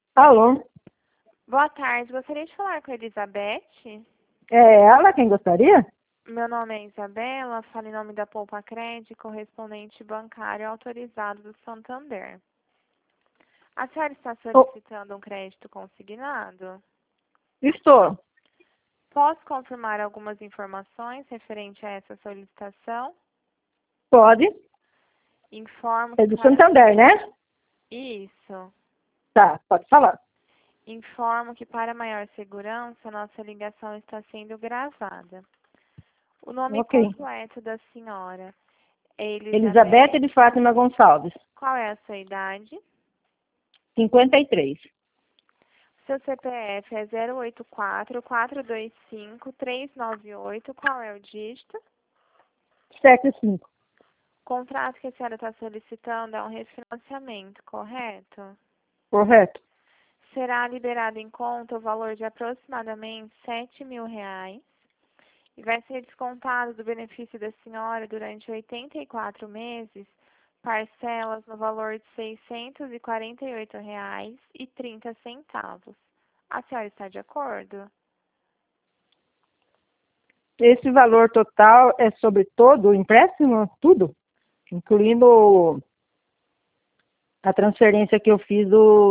Alô? Boa tarde, gostaria de falar com a Elizabeth. É ela quem gostaria? Meu nome é Isabela, falo em nome da Poupa Crédito, correspondente bancário autorizado do Santander. A senhora está solicitando um crédito consignado? Estou. Posso confirmar algumas informações referente a essa solicitação? Pode? Informo É que do para... Santander, né? Isso. Tá, pode falar. Informo que para maior segurança, nossa ligação está sendo gravada. O nome Ok. completo da senhora é Elizabeth Elizabeth. de Fátima Gonçalves, Qual é a sua idade? 53. Seu CPF é 084-425-398. Qual é o dígito? 75. O contrato que a senhora está solicitando é um refinanciamento, correto? Correto? Será liberado em conta o valor de aproximadamente R$ 7.000 e vai ser descontado do benefício da senhora durante 84 meses, parcelas no valor de R$ 648,30. A senhora está de acordo? Esse valor total é sobre todo o empréstimo? Tudo? Incluindo a transferência que eu fiz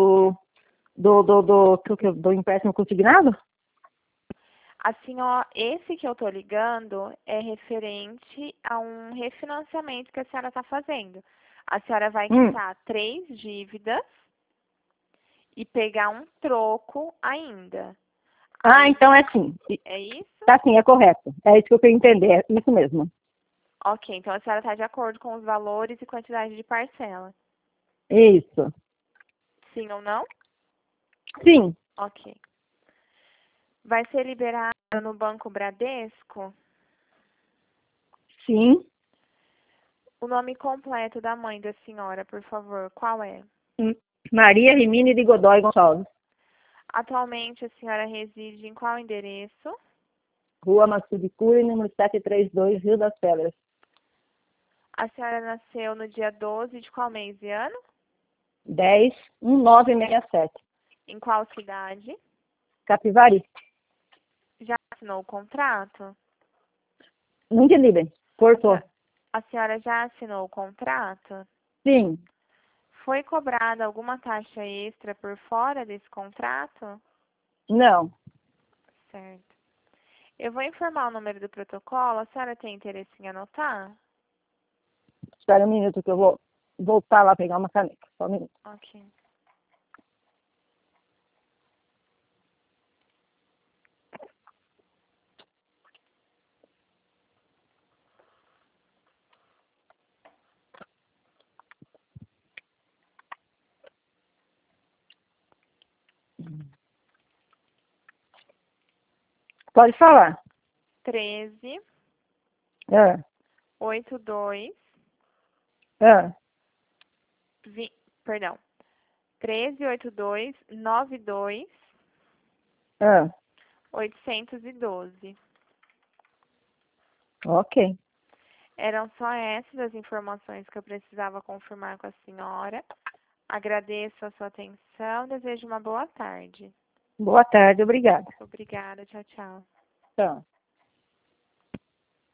do empréstimo consignado? A senhora, esse que eu estou ligando é referente a um refinanciamento que a senhora está fazendo. A senhora vai quitar 3 dívidas e pegar um troco ainda. Aí, Então é sim. é isso? Tá sim, é correto. É isso que eu queria entender, é isso mesmo. Ok, então a senhora está de acordo com os valores e quantidade de parcela. Isso. Sim ou não? Sim. Ok. Vai ser liberado no Banco Bradesco? Sim. O nome completo da mãe da senhora, por favor, qual é? Maria Rimini de Godoy Gonçalves. Atualmente a senhora reside em qual endereço? Rua Massudicuri, número 732, Rio das Pedras. A senhora nasceu no dia 12 de qual mês e ano? 10-1967. Em qual cidade? Capivari. Já assinou o contrato? Não entendi bem. Cortou. A senhora já assinou o contrato? Sim. Foi cobrada alguma taxa extra por fora desse contrato? Não. Certo. Eu vou informar o número do protocolo. A senhora tem interesse em anotar? Espera um minuto que eu vou voltar lá pegar uma caneta. Só um minuto. Ok. Pode falar. 13 Ah, 82 ah, perdão. 1382 92 ah. 812. Ok. Eram só essas as informações que eu precisava confirmar com a senhora. Agradeço a sua atenção. Desejo uma boa tarde. Boa tarde, obrigada. Obrigada. Tchau, tchau. Tchau.